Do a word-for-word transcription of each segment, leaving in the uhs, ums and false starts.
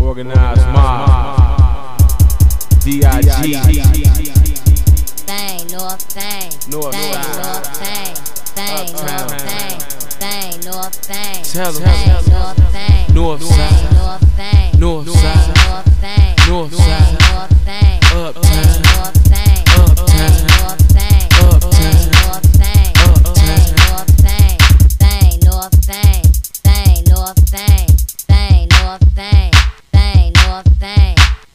Organized mob. D I G. Thang, North Thang. North North Thang. Thang, North Thang. Thang, North Thang. Tell them. Thang, North Thang. North side. North Thang. North side. North Thang. North side. North Thang. Uptown. North Thang. Uptown. North Thang. Uptown. North Thang. Uptown. North Thang. Thang, North Thang. Thang, North Thang. Thang, North Thang. Thang, North Thang.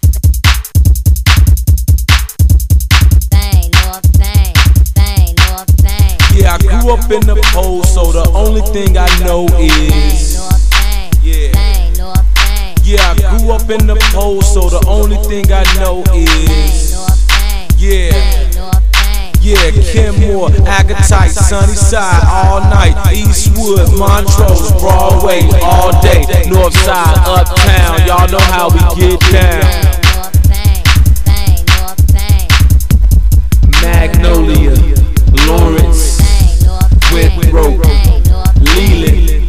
Thang, North Thang. Thang, North Thang. Yeah, I grew up in the pole, so the only thing I know is. Yeah. Yeah, I grew up in the pole, so the only thing I know is. Yeah. Yeah, Kenmore, Agatite, Sunnyside, all night, Eastwood, Montrose, Broadway, all day, Northside, Uptown, y'all know how we get down. Magnolia, Lawrence, Winthrop, Leland,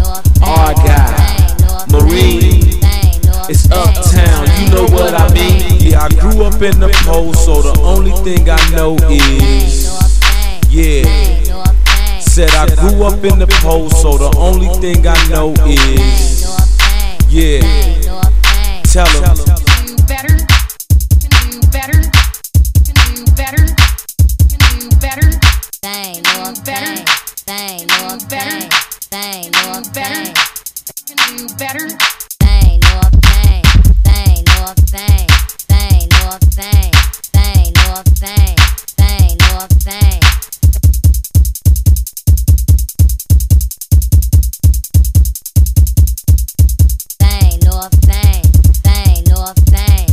Argyle, Marine, it's Uptown, you know what I mean? Yeah, I grew up in the pole, so the only thing I know is. Yeah, said I grew up in the pole, so the only thing I know is. Yeah, tell them. Do better, can do better, can do better, can do better. Thang, North Thang. Thang, North Thang. Thang, North Thang. Can do better. Thang, North Thang. Thang, North Thang. Thang, North Thang. Thang, North Thang. Thang, North Thang. Thang, North Thang. Thang, North Thang.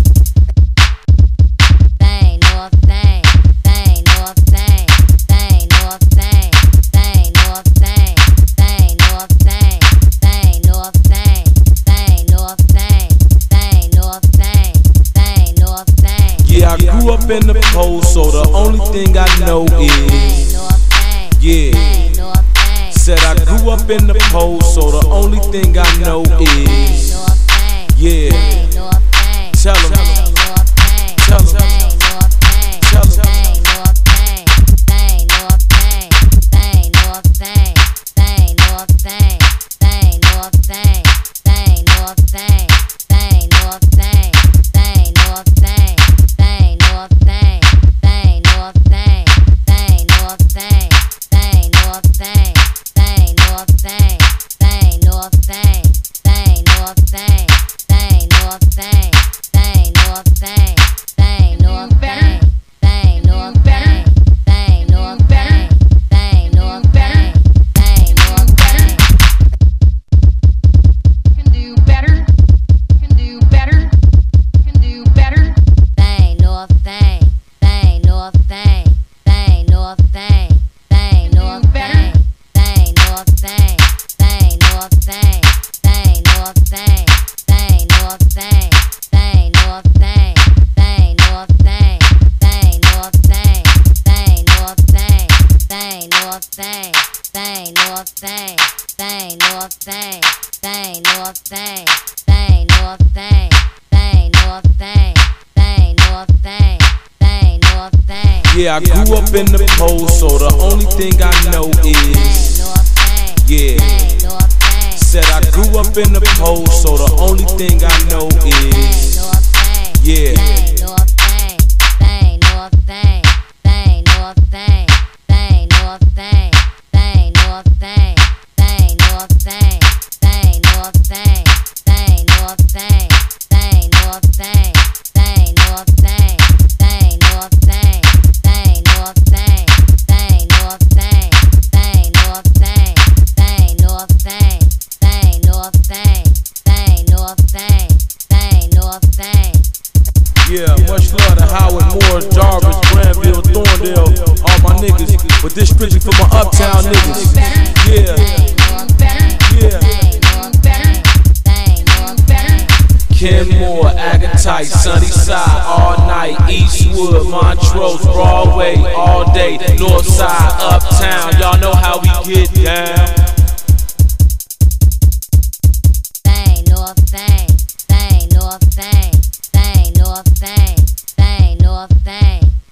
Thang, North Thang. Thang, North Thang. Thang, North Thang. Thang, North Thang. Thang, North Thang. Thang, North Thang. Thang, North Thang. Thang, North Thang. Thang, North Thang. Yeah, I grew up in the pole, so the only thing I know is. Yeah, said I grew up in the pole, so the only thing I know is. Yeah, tell them. Tell them. Tell them. Yeah, I grew up in the pole, so the only thing I know is. Yeah, said I grew up in the pole, so the only thing I know is. Yeah. Yeah, much love to Howard, Moore, Jarvis, Granville, Thorndale, all my niggas, but this strictly for my Uptown niggas. Yeah, yeah. Kenmore, Agatite, Sunnyside, all night, Eastwood, Montrose, Broadway, all day, Northside, Uptown, y'all know how we get down.